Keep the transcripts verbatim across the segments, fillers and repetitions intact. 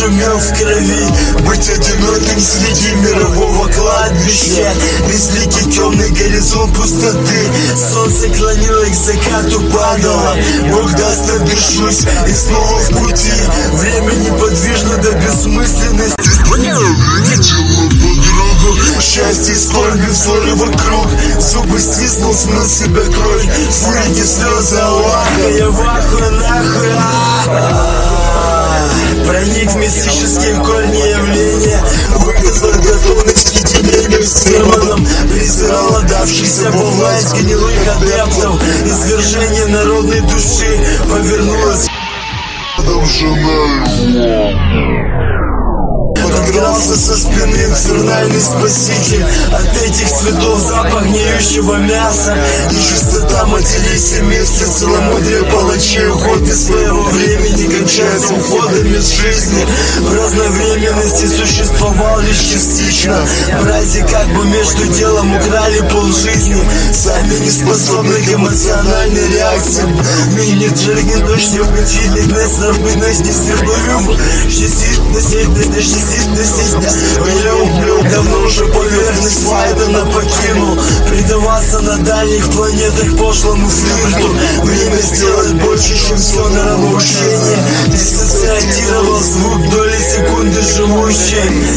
шумел в крови. Быть одиноким среди мирового кладбища. Безликий темный горизонт пустоты. Солнце клонилось к закату, падало. Бог даст, отдышусь и снова в пути. Время неподвижно до бессмысленности. Счастье и скорби, взоры вокруг. Зубы стиснул, смыл себя кровь. Фурики, слезы, Аллаха. Я в ахуе, нахуй. Проник в мистические корни явления. Выказал готовность к единению с демоном. Презирал отдавшийся во власть гнилых адептов. Извержение народной души повернулось. Подрался со спины инфернальный спаситель. От этих цветов запах гниющего мяса. Нечистота матерей семейства, целомудрие палачей. Уход без своего времени кончается уходом из жизни. В разновременности существовал лишь частично. Братья как бы между делом украли полжизни. Сами не способны к эмоциональной реакции. Мини джерги дождь не включили. Нас равнность не свернули. Счастит на сеть, на счастит. Давно уже поверхность Вайдена покинул. Предаваться на дальних планетах пошлому флирту. Время сделать больше, чем все нравоучение. Диссоциатировал звук доли секунды живущей.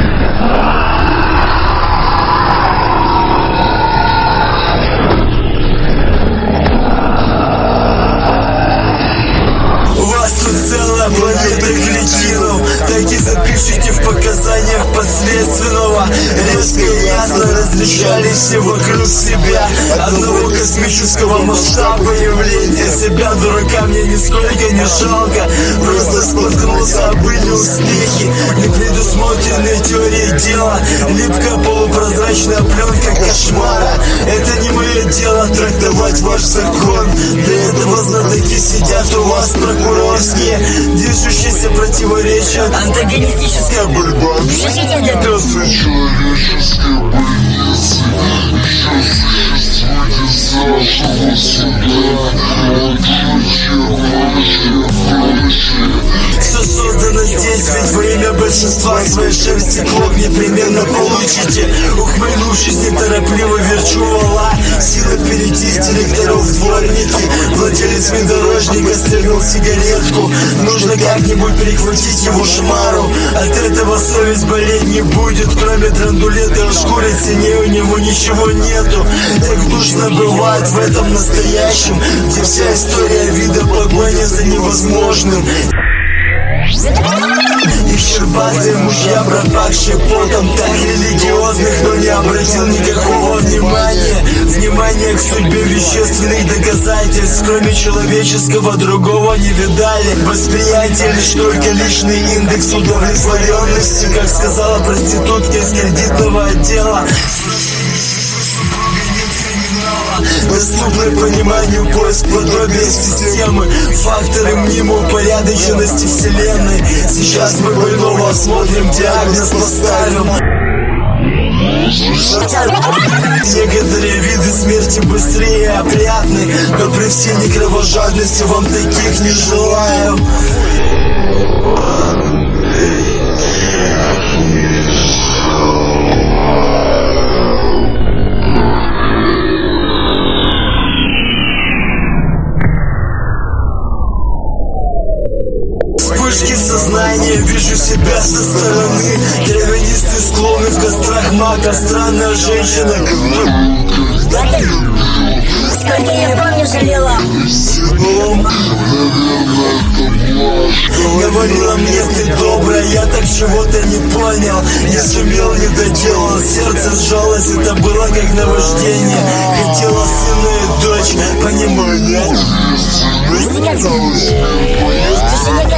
Планета кретинов. Так и запишите в показаниях подследственного. Резко и ясно различали все вокруг себя. Одного космического масштаба явления. Себя дурака мне нисколько не жалко. Просто споткнулся, были успехи. Непредусмотренные теории дела. Липкая полупрозрачная пленка кошмара. Это не мое дело трактовать ваш закон. Для этого знатоки сидят у вас прокурорские. Движущиеся противоречия. Антагонистическая борьба. Пишите для пёстрой человеческой больницы. Еще существует из нашего суда. Все создано здесь, ведь во имя большинства своей шерсти клок непременно получите. Ухмыльнувшись, неторопливо верчу вала. Сила перейти с директоров в дворники. Владелец внедорожника стрельнул сигаретку. Нужно как-нибудь перехватить его шмару. От этого совесть болеть не будет. Кроме драндулета и шкуры цене у него ничего нету. Так душно бывает в этом настоящем, где вся история вида погоня за невозможным. Их щербатые мужья, пропахшие потом, так религиозных, но не обратил никакого внимания. Внимание к судьбе вещественных доказательств, кроме человеческого другого не видали. Восприятие лишь только личный индекс удовлетворенности, как сказала проститутка из кредитного отдела. Доступный пониманию поиск подобия системы. Факторы мнимой упорядоченности вселенной. Сейчас мы больного осмотрим, диагноз поставим. Некоторые виды смерти быстрее и опрятны, но при всей некровожадности вам таких не желаю. Вспышки сознания, вижу себя со стороны. Травянистые склоны в кострах мака. Странная женщина. Сколько я помню, жалела. Говорила мне, ты добрая, я так чего-то не понял. Не сумел, не доделал, сердце сжалось, это было как наваждение. Хотела сына и дочь, понимание.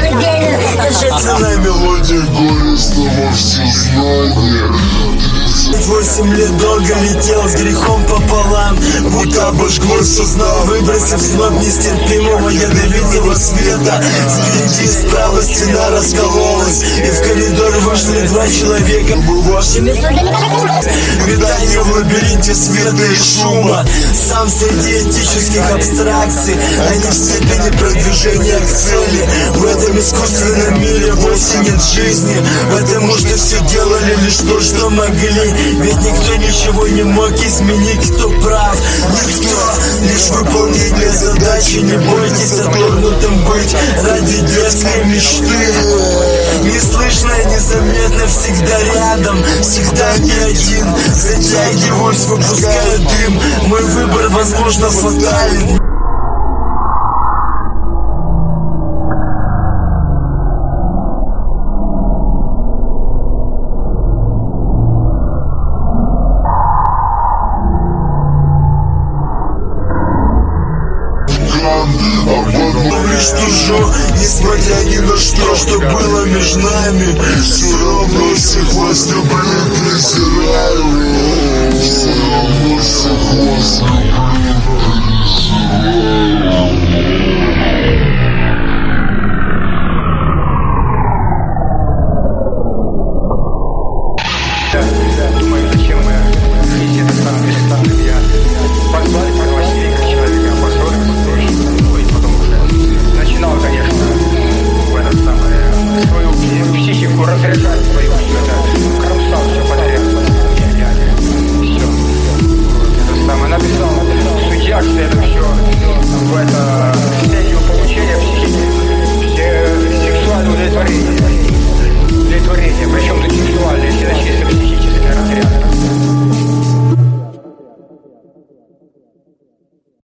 Торжественная мелодия горестного всезнания. двадцать восемь лет долго летел с грехом пополам, будто обожглось, узнал, выбросив снов нестерпимого ядовитого света. Впереди справа стена раскололась, и в коридор вышли два человека. Метание в лабиринте света и шума. Сам среди этических абстракций, они в степени продвижения к цели. В этом искусственном мире вовсе нет жизни. Потому что все делали лишь то, что могли. Ведь никто ничего не мог изменить, кто прав. Никто, лишь выполнение задачи. Не бойтесь отторгнутым быть ради детской мечты. Неслышно, незаметно, всегда рядом, всегда не один. Затягиваюсь, выпускаю дым. Мой выбор, возможно, фатален. Лишь тужу, несмотря ни на что, что было между нами. Все равно всех вас люблю и презираю. Все равно всех вас люблю.